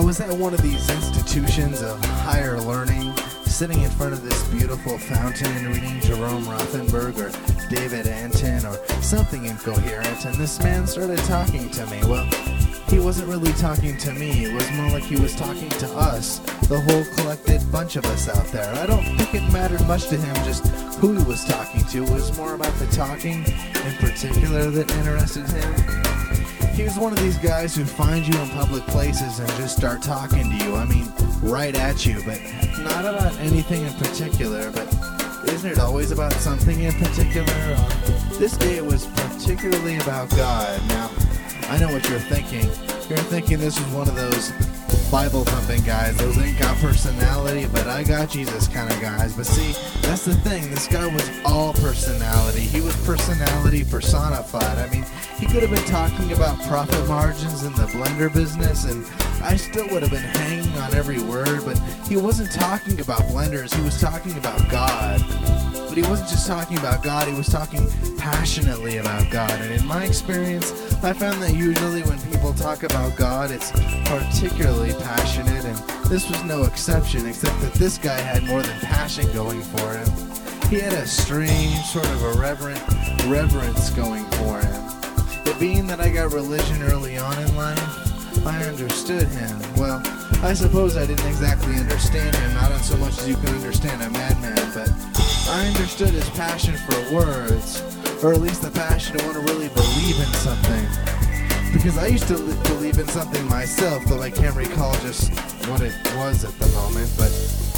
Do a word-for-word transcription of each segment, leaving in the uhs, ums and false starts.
was at one of these institutions of higher learning, sitting in front of this beautiful fountain, reading Jerome Rothenberg or David Anton or something incoherent, and this man started talking to me. Well, he wasn't really talking to me. It was more like he was talking to us, the whole collected bunch of us out there. I don't think it mattered much to him just who he was talking to. It was more about the talking in particular that interested him. He was one of these guys who find you in public places and just start talking to you. I mean, right at you, but not about anything in particular. But isn't it always about something in particular? Uh, this day it was particularly about God. Now, I know what you're thinking. You're thinking this was one of those Bible-thumping guys, those ain't got personality, but I got Jesus kind of guys. But see, that's the thing. This guy was all personality. He was personality personified. I mean, he could have been talking about profit margins in the blender business, and I still would have been hanging on every word, but he wasn't talking about blenders. He was talking about God. But he wasn't just talking about God, he was talking passionately about God. And in my experience, I found that usually when people talk about God, it's particularly passionate, and this was no exception, except that this guy had more than passion going for him. He had a strange sort of irreverent reverence going for him. It being that I got religion early on in life, I understood him. Well, I suppose I didn't exactly understand him, not in so much as you can understand a madman, but I understood his passion for words, or at least the passion to want to really believe in something. Because I used to li- believe in something myself, though I can't recall just what it was at the moment. But,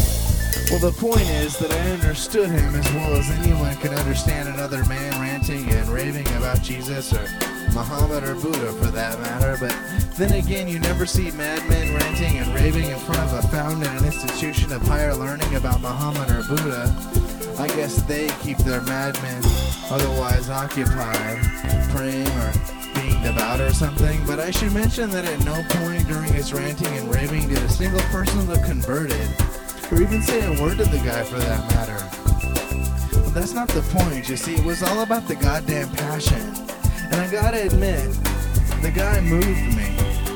well, the point is that I understood him as well as anyone could understand another man ranting and raving about Jesus or Muhammad or Buddha for that matter. But then again, you never see madmen ranting and raving in front of a fountain in an institution of higher learning about Muhammad or Buddha. I guess they keep their madmen otherwise occupied, praying or being devout or something. But I should mention that at no point during his ranting and raving did a single person look converted, or even say a word to the guy for that matter. But that's not the point, you see. It was all about the goddamn passion. And I gotta admit, the guy moved me.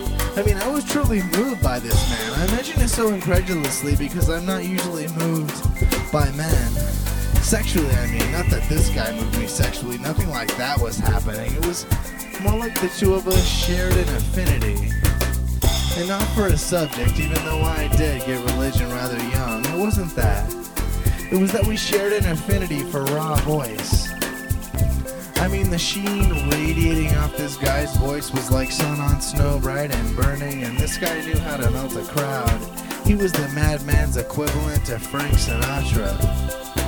I mean, I was truly moved by this man. I mention it so incredulously because I'm not usually moved by men. Sexually, I mean, not that this guy moved me sexually, nothing like that was happening. It was more like the two of us shared an affinity. And not for a subject, even though I did get religion rather young. It wasn't that. It was that we shared an affinity for raw voice. I mean, the sheen radiating off this guy's voice was like sun on snow, bright and burning, and this guy knew how to melt a crowd. He was the madman's equivalent to Frank Sinatra.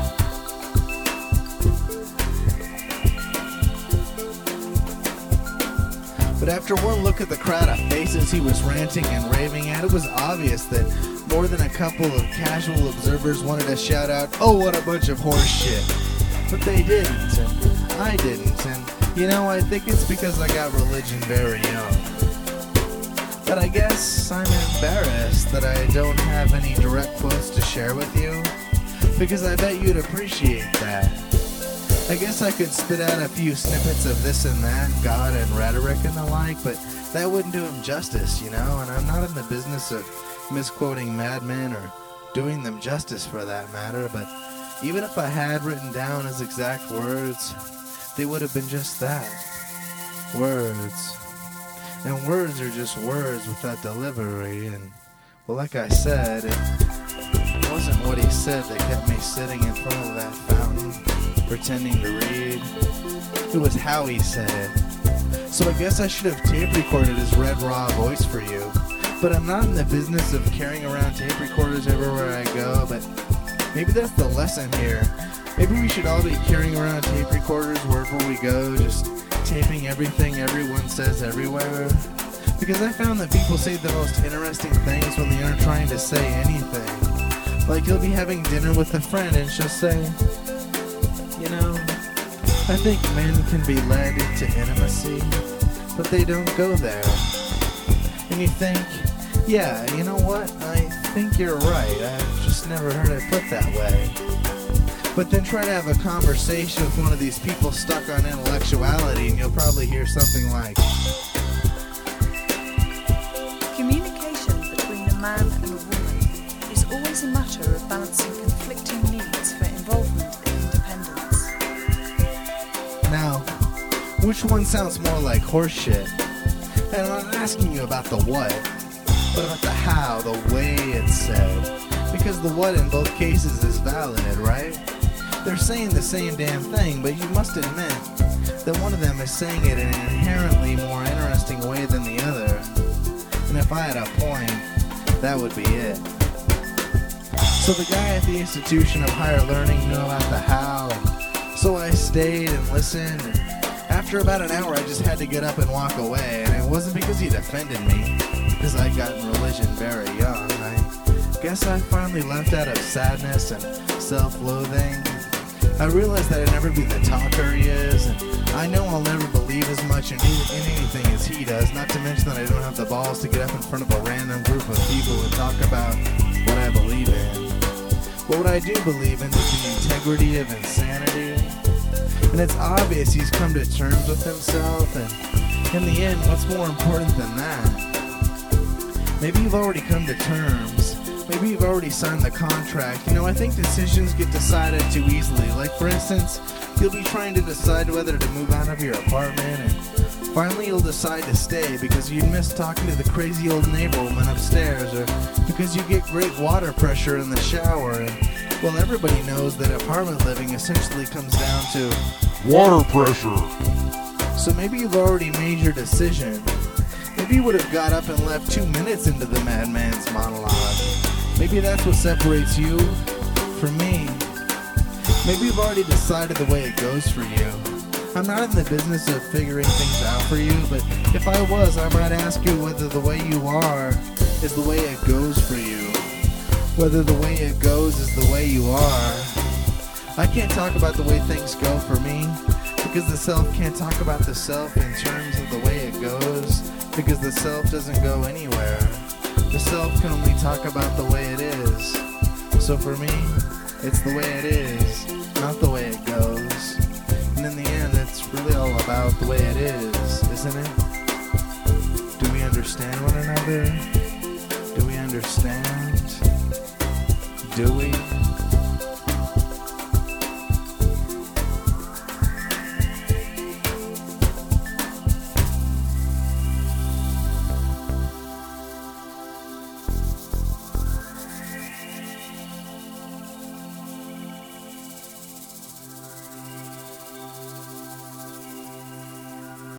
But after one look at the crowd of faces he was ranting and raving at, it was obvious that more than a couple of casual observers wanted to shout out, "Oh, what a bunch of horse shit." But they didn't, and I didn't, and you know, I think it's because I got religion very young. But I guess I'm embarrassed that I don't have any direct quotes to share with you, because I bet you'd appreciate that. I guess I could spit out a few snippets of this and that, God and rhetoric and the like, but that wouldn't do him justice, you know, and I'm not in the business of misquoting madmen or doing them justice for that matter, but even if I had written down his exact words, they would have been just that. Words. And words are just words without delivery, and, well, like I said, it wasn't what he said that kept me sitting in front of that fountain, pretending to read. It was how he said it. So I guess I should have tape recorded his red raw voice for you. But I'm not in the business of carrying around tape recorders everywhere I go, but maybe that's the lesson here. Maybe we should all be carrying around tape recorders wherever we go, just taping everything everyone says everywhere. Because I found that people say the most interesting things when they aren't trying to say anything. Like you'll be having dinner with a friend and she'll say, "You know, I think men can be led into intimacy, but they don't go there." And you think, yeah, you know what? I think you're right. I've just never heard it put that way. But then try to have a conversation with one of these people stuck on intellectuality and you'll probably hear something like, communication between man and a woman is always a matter of balancing conflicting needs for involvement and independence. Now, which one sounds more like horseshit? And I'm not asking you about the what, but about the how, the way it's said. Because the what in both cases is valid, right? They're saying the same damn thing, but you must admit that one of them is saying it in an inherently more interesting way than the other. And if I had a point, that would be it. So the guy at the institution of higher learning knew about the how, so I stayed and listened. And after about an hour, I just had to get up and walk away, and it wasn't because he'd offended me, because I'd gotten religion very young. I guess I finally left out of sadness and self-loathing. I realized that I'd never be the talker he is, and I know I'll never believe as much in, in anything as he does, not to mention that I don't have the balls to get up in front of a random group of people and talk about what I believe in. But what I do believe in is the integrity of insanity, and it's obvious he's come to terms with himself, and in the end, what's more important than that? Maybe you've already come to terms. Maybe you've already signed the contract. You know, I think decisions get decided too easily. Like, for instance, you'll be trying to decide whether to move out of your apartment, and finally you'll decide to stay because you miss talking to the crazy old neighbor woman upstairs, or because you get great water pressure in the shower, and, well, everybody knows that apartment living essentially comes down to water pressure. So maybe you've already made your decision. Maybe you would have got up and left two minutes into the madman's monologue. Maybe that's what separates you from me. Maybe you've already decided the way it goes for you. I'm not in the business of figuring things out for you, but if I was, I might ask you whether the way you are is the way it goes for you. Whether the way it goes is the way you are. I can't talk about the way things go for me, because the self can't talk about the self in terms of the way it goes, because the self doesn't go anywhere. The self can only talk about the way it is. So for me, it's the way it is, not the way it goes. And in the end, it's really all about the way it is, isn't it? Do we understand one another? Do we understand? Do we?